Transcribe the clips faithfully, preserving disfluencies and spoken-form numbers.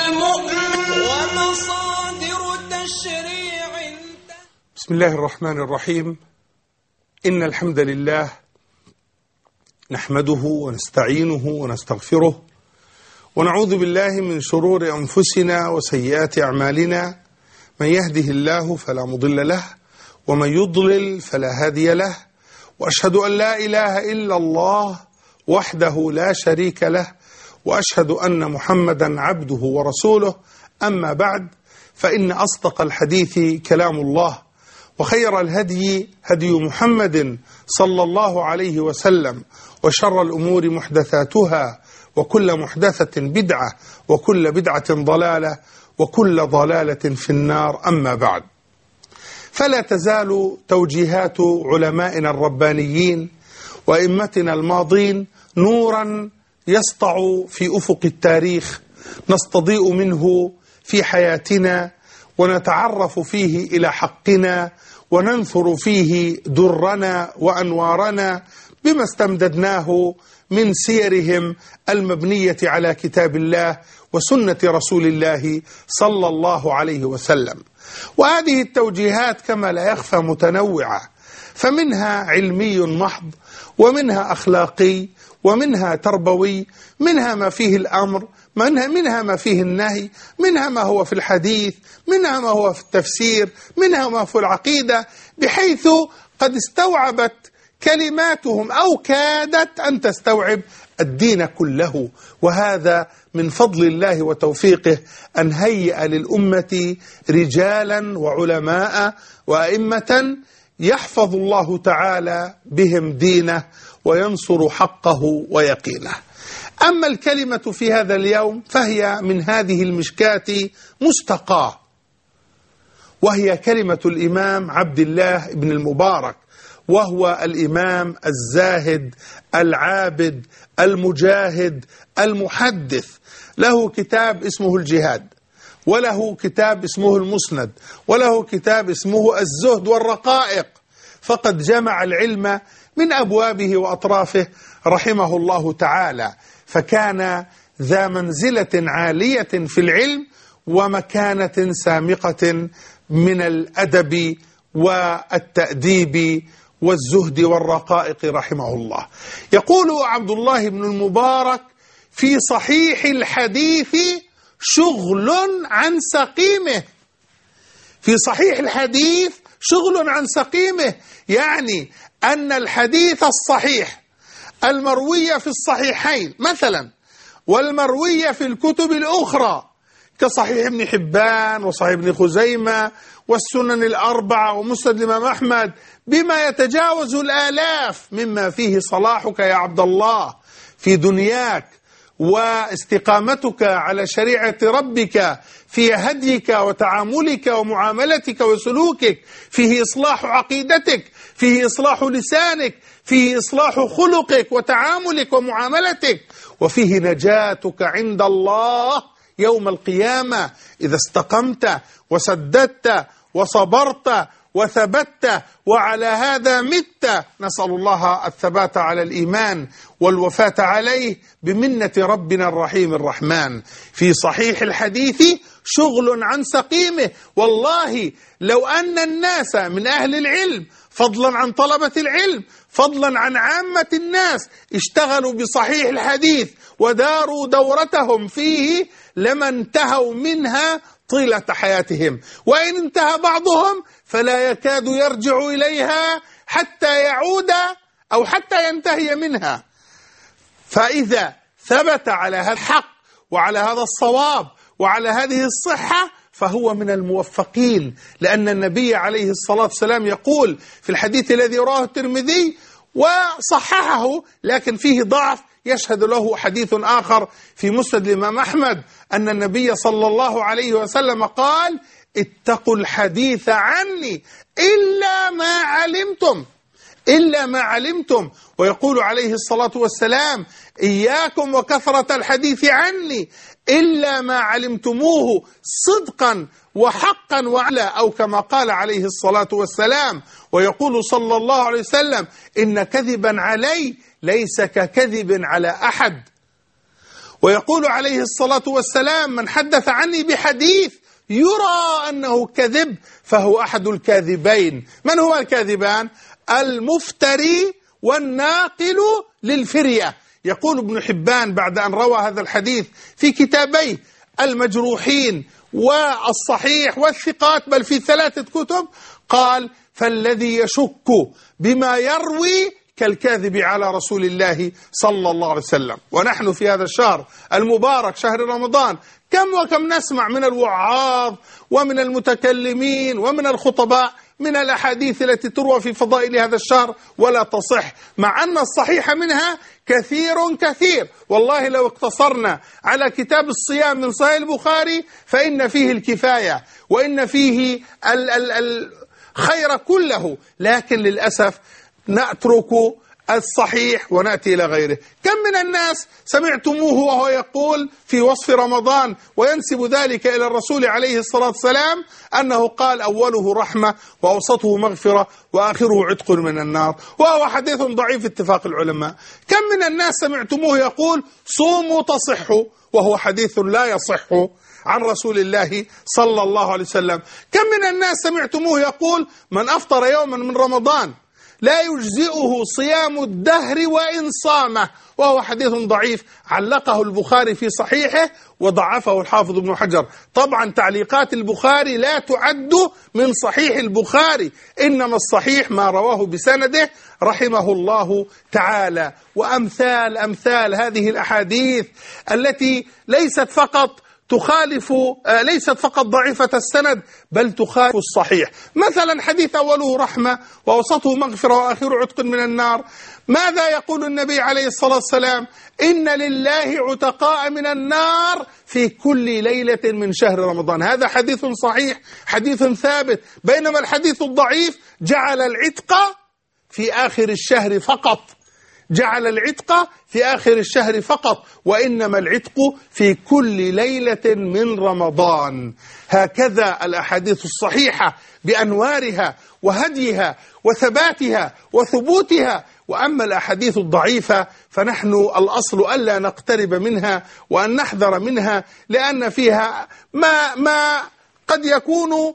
المؤمن ومصادر تشريع. بسم الله الرحمن الرحيم. إن الحمد لله نحمده ونستعينه ونستغفره ونعوذ بالله من شرور أنفسنا وسيئات أعمالنا. من يهده الله فلا مضل له ومن يضلل فلا هادي له، وأشهد أن لا إله إلا الله وحده لا شريك له، وأشهد أن محمدا عبده ورسوله. أما بعد، فإن أصدق الحديث كلام الله، وخير الهدي هدي محمد صلى الله عليه وسلم، وشر الأمور محدثاتها، وكل محدثة بدعة، وكل بدعة ضلالة، وكل ضلالة في النار. أما بعد، فلا تزال توجيهات علمائنا الربانيين وأئمتنا الماضين نورا يسطع في أفق التاريخ، نستضيء منه في حياتنا، ونتعرف فيه إلى حقنا، وننثر فيه درنا وأنوارنا بما استمددناه من سيرهم المبنية على كتاب الله وسنة رسول الله صلى الله عليه وسلم. وهذه التوجيهات كما لا يخفى متنوعة، فمنها علمي محض، ومنها أخلاقي، ومنها تربوي، منها ما فيه الأمر، منها, منها ما فيه النهي، منها ما هو في الحديث، منها ما هو في التفسير، منها ما في العقيدة، بحيث قد استوعبت كلماتهم أو كادت أن تستوعب الدين كله. وهذا من فضل الله وتوفيقه أن هيئ للأمة رجالا وعلماء وأئمة يحفظ الله تعالى بهم دينه وينصر حقه ويقينه. أما الكلمة في هذا اليوم فهي من هذه المشكاة مستقاة، وهي كلمة الإمام عبد الله بن المبارك، وهو الإمام الزاهد العابد المجاهد المحدث. له كتاب اسمه الجهاد، وله كتاب اسمه المسند، وله كتاب اسمه الزهد والرقائق، فقد جمع العلم من أبوابه وأطرافه رحمه الله تعالى، فكان ذا منزلة عالية في العلم ومكانة سامقة من الأدب والتأديب والزهد والرقائق رحمه الله. يقول عبد الله بن المبارك في صحيح الحديث شغل عن سقيمه. في صحيح الحديث شغل عن سقيمه، يعني أن الحديث الصحيح المروي في الصحيحين مثلا، والمروي في الكتب الأخرى كصحيح ابن حبان وصحيح ابن خزيمة والسنن الأربعة ومسند الإمام أحمد، بما يتجاوز الآلاف، مما فيه صلاحك يا عبد الله في دنياك، واستقامتك على شريعة ربك في هديك وتعاملك ومعاملتك وسلوكك، فيه إصلاح عقيدتك، فيه إصلاح لسانك، فيه إصلاح خلقك وتعاملك ومعاملتك، وفيه نجاتك عند الله يوم القيامة إذا استقمت وسددت وصبرت وثبت، وعلى هذا مت. نسأل الله الثبات على الإيمان والوفاة عليه بمنة ربنا الرحيم الرحمن. في صحيح الحديث شغل عن سقيمه. والله لو أن الناس من أهل العلم، فضلا عن طلبة العلم، فضلا عن عامة الناس، اشتغلوا بصحيح الحديث وداروا دورتهم فيه لما انتهوا منها طيلة حياتهم، وإن انتهى بعضهم فلا يكاد يرجع إليها حتى يعود أو حتى ينتهي منها. فإذا ثبت على هذا الحق وعلى هذا الصواب وعلى هذه الصحة فهو من الموفقين، لأن النبي عليه الصلاة والسلام يقول في الحديث الذي رواه الترمذي وصححه لكن فيه ضعف، يشهد له حديث آخر في مسند الإمام أحمد، أن النبي صلى الله عليه وسلم قال: اتقوا الحديث عني إلا ما علمتم، إلا ما علمتم. ويقول عليه الصلاة والسلام: إياكم وكثرة الحديث عني إلا ما علمتموه صدقا وحقا وعلا، أو كما قال عليه الصلاة والسلام. ويقول صلى الله عليه وسلم: إن كذبا علي ليس ككذب على أحد. ويقول عليه الصلاة والسلام: من حدث عني بحديث يرى أنه كذب فهو أحد الكاذبين. من هو الكاذبان؟ المفتري والناقل للفرية. يقول ابن حبان بعد أن روى هذا الحديث في كتابيه المجروحين والصحيح والثقات، بل في ثلاثة كتب، قال: فالذي يشك بما يروي كالكاذب على رسول الله صلى الله عليه وسلم. ونحن في هذا الشهر المبارك شهر رمضان كم وكم نسمع من الوعاظ ومن المتكلمين ومن الخطباء من الأحاديث التي تروى في فضائل هذا الشهر ولا تصح، مع أن الصحيح منها كثير كثير. والله لو اقتصرنا على كتاب الصيام من صحيح البخاري فإن فيه الكفاية وإن فيه الخير كله، لكن للأسف نترك الصحيح ونأتي إلى غيره. كم من الناس سمعتموه وهو يقول في وصف رمضان وينسب ذلك إلى الرسول عليه الصلاة والسلام أنه قال: أوله رحمة وأوسطه مغفرة وآخره عتق من النار، وهو حديث ضعيف اتفاق العلماء. كم من الناس سمعتموه يقول: صوموا تصحوا، وهو حديث لا يصح عن رسول الله صلى الله عليه وسلم. كم من الناس سمعتموه يقول: من أفطر يوما من رمضان لا يجزئه صيام الدهر وإن صامه، وهو حديث ضعيف علقه البخاري في صحيحه وضعفه الحافظ ابن حجر. طبعا تعليقات البخاري لا تعد من صحيح البخاري، إنما الصحيح ما رواه بسنده رحمه الله تعالى. وأمثال أمثال هذه الأحاديث التي ليست فقط تخالف ليست فقط ضعيفة السند بل تخالف الصحيح. مثلا حديث أوله رحمة وأوسطه مغفرة وآخره عتق من النار، ماذا يقول النبي عليه الصلاة والسلام؟ إن لله عتقاء من النار في كل ليلة من شهر رمضان. هذا حديث صحيح، حديث ثابت. بينما الحديث الضعيف جعل العتق في آخر الشهر فقط، جعل العتق في آخر الشهر فقط، وإنما العتق في كل ليلة من رمضان. هكذا الأحاديث الصحيحة بأنوارها وهديها وثباتها وثبوتها. وأما الأحاديث الضعيفة فنحن الأصل ألا نقترب منها وأن نحذر منها، لأن فيها ما, ما قد يكون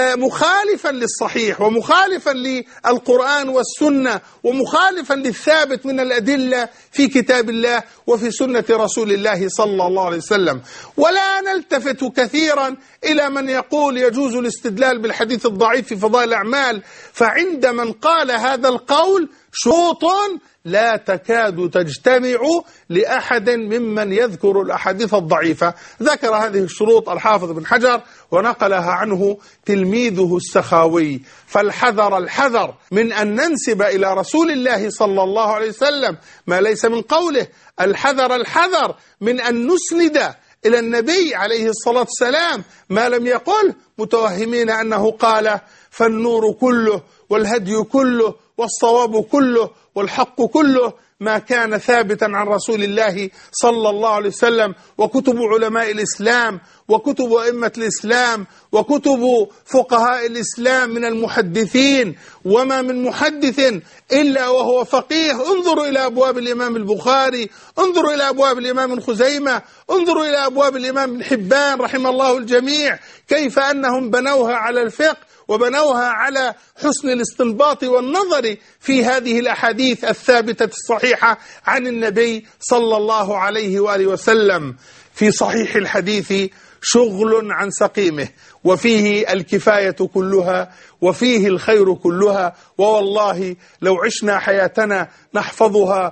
مخالفا للصحيح ومخالفا للقرآن والسنة ومخالفا للثابت من الأدلة في كتاب الله وفي سنة رسول الله صلى الله عليه وسلم. ولا نلتفت كثيرا إلى من يقول يجوز الاستدلال بالحديث الضعيف في فضائل الأعمال، فعند من قال هذا القول شروط لا تكاد تجتمع لأحد ممن يذكر الأحاديث الضعيفة. ذكر هذه الشروط الحافظ بن حجر ونقلها عنه تلميذه السخاوي. فالحذر الحذر من أن ننسب إلى رسول الله صلى الله عليه وسلم ما ليس من قوله، الحذر الحذر من أن نسند إلى النبي عليه الصلاة والسلام ما لم يقل، متوهمين أنه قال: فالنور كله والهدي كله والصواب كله والحق كله ما كان ثابتا عن رسول الله صلى الله عليه وسلم. وكتب علماء الإسلام وكتب أئمة الإسلام وكتب فقهاء الإسلام من المحدثين، وما من محدث إلا وهو فقيه. انظروا إلى أبواب الإمام البخاري، انظروا إلى أبواب الإمام ابن خزيمة، انظروا إلى أبواب الإمام ابن حبان رحم الله الجميع، كيف أنهم بنوها على الفقه وبنوها على حسن الاستنباط والنظر في هذه الأحاديث الثابتة الصحيحة عن النبي صلى الله عليه وآله وسلم. في صحيح الحديث شغل عن سقيمه، وفيه الكفاية كلها وفيه الخير كلها. ووالله لو عشنا حياتنا نحفظها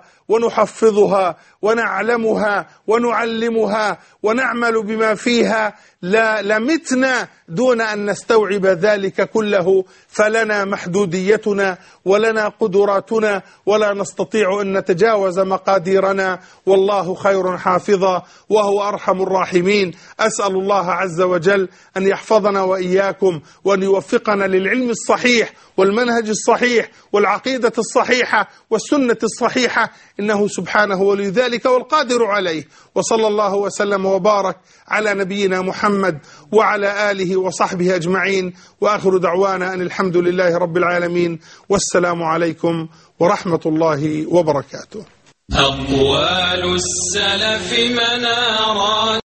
ونحفظها ونعلمها ونعلمها ونعمل بما فيها لا لمتنا دون أن نستوعب ذلك كله، فلنا محدوديتنا ولنا قدراتنا ولا نستطيع أن نتجاوز مقاديرنا، والله خير حافظا وهو أرحم الراحمين. أسأل الله عز وجل أن يحفظنا وإياكم وأن يوفقنا للعلم الصحيح والمنهج الصحيح والعقيدة الصحيحة والسنة الصحيحة، إنه سبحانه ولي ذلك والقادر عليه. وصلى الله وسلم وبارك على نبينا محمد وعلى آله وصحبه أجمعين، وآخر دعوانا أن الحمد لله رب العالمين، والسلام عليكم ورحمة الله وبركاته. أقوال السلف منارات